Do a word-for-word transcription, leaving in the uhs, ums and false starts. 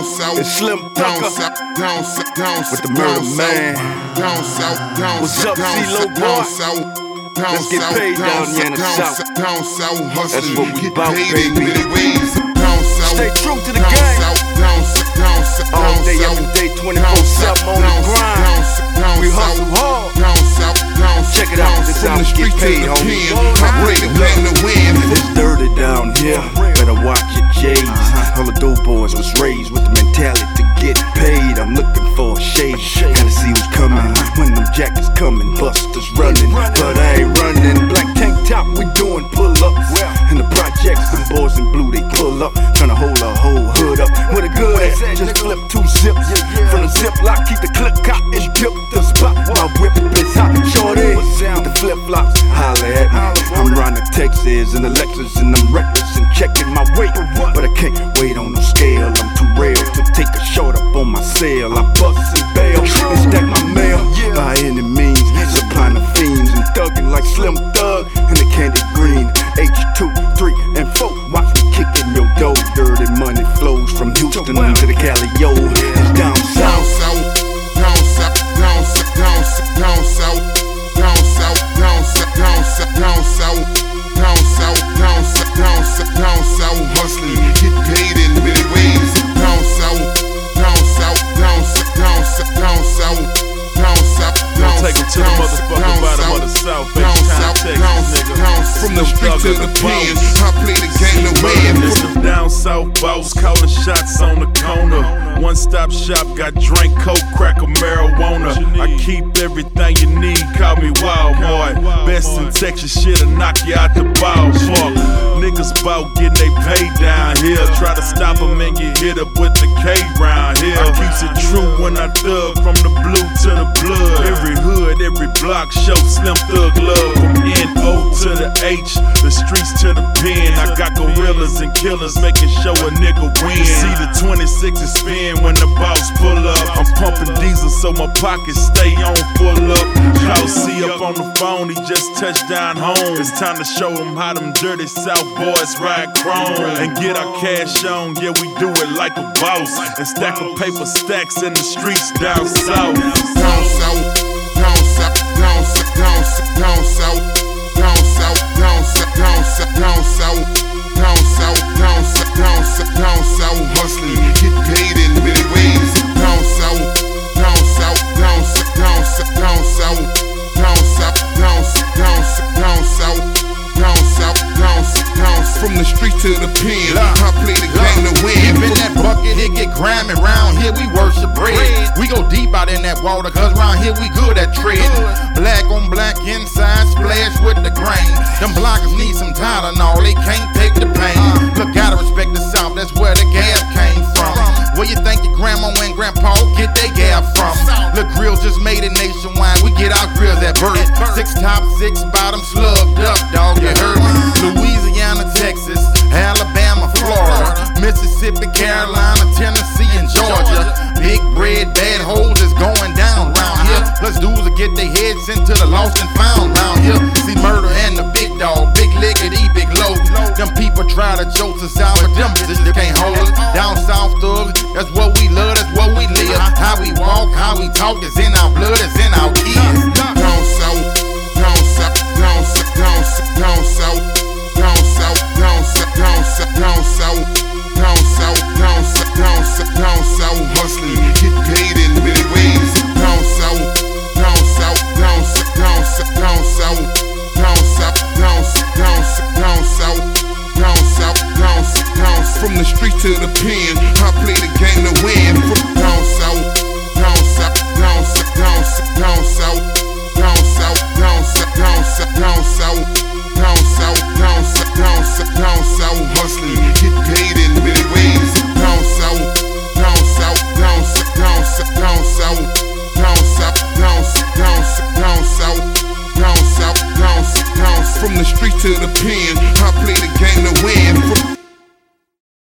south, it's Slim down Thugger south, down south, down south, with the Murder Man. Down south, down What's south, up, down C-Lo south, boy? down south. Down Let's get south, paid down down here in the down south. south, down south, hustling. That's what we get bout, paid baby. in many ways. Down south, Stay true to the down game. south, down south, down south, All down day, south, every day, down twenty-four south, seven on the down south, grind. down south, down We south, hustle hard. down south, down south, Check it out, down this from how the we street get to paid, the homie. pen. I pray the game to win. It's dirty down here, better watch your J's. All the dope boys was raised with the mentality to get paid. I'm looking for a shade, gotta see who's coming. When them jackets coming, busters running, but I ain't running. Black tank top, we doing pull-ups. In the projects, them boys in blue, they pull up, tryna hold a whole hood up. Where the good at? Just flip two zips from the ziplock, keep the clip cock and dip the spot. My whip is hot, shorty with the flip-flops. Holla at me, I'm riding the Texas and the Lexus, and I'm reckless and checking my weight, but I can't wait on no scale. I'm too real to take a short up on my sale. I bust and bail and stack my mail by any means, supplying the fiends and thugging like Slim Thug in the candy green. H two, three, and four. Watch me kicking your dough. Dirty money flows from Houston to the Cali, yo. It's down Down south. south, down south, down south, down south, down south, down south, down south, down south, down south, down south, down south, down south, hustling, get paid in many ways. Down south, down south, down south, down south, down south, down south, down Take it south, to the down motherfucking bottom of the South, baby. down Town, south, Texas, down nigga. south, down south, from the street to the pen. I play the game to win. It's the down south boss calling shots on the corner. One stop shop, got drink, coke, cracker, marijuana. I keep everything you need, call me Wild Boy. Best in Texas, shit'll knock you out the ballpark. Niggas bout getting they pay down here. Try to stop them and get hit up with the K round here. I keeps it true when I thug, from the blue to the blood. Every hood, every block show Slim Thug love. From N O to the H, the streets to the pen. I got gorillas and killers making sure a nigga win. See the twenty-sixes spin when the boss pull up. I'm pumping diesel so my pockets stay on full up. Call C up on the phone, he just touched down home. It's time to show him how them dirty South boys ride chrome and get our cash on. Yeah, we do it like a boss and stack of paper stacks in the streets down south. Down south, down south, down south, down south, down south, down south, down south, down south, down south, down south, down south, down south, down south, hustling, get paid in many ways. Down south, down south, down south, down south, down south, down south, down south, down south, down south, down south, down south, down south, from the street to the pen. I play the game to win. In that bucket, it get grimy. Round here, we worship bread. We go deep out in that water, cause round here we good at trading. Black on black inside, splash with the grain. Them blockers need some Tylenol, they can't take the pain. Look, gotta respect the South, that's where the gas came from. Where you think your grandma and grandpa get their gas from? Look, grills just made it nationwide, we get our grills at birth. Six top, six bottom, slugged up, dog, you heard me? Louisiana, Texas, Alabama, Florida, Mississippi, Carolina, Tennessee, and Georgia. Big bread, bad holes is going down round here. Plus dudes will get their heads into the lost and found round here. See Murder and the big dog, big lickety, big low. Them people try to joke us out, but them just they can't hold us. Down south thug, that's what we love, that's what we live. How we walk, how we talk is in our blood, it's in our kids. Down south, down south, down south, down south, down south, down south, down south, down south, down south, down south, down south, down south, down south, hustling, get paid in many ways. Down south, down south, down south, down south, down south, down south, down south, down south, down south, down south, down south, down south, from the street to the pen. I play the game to win.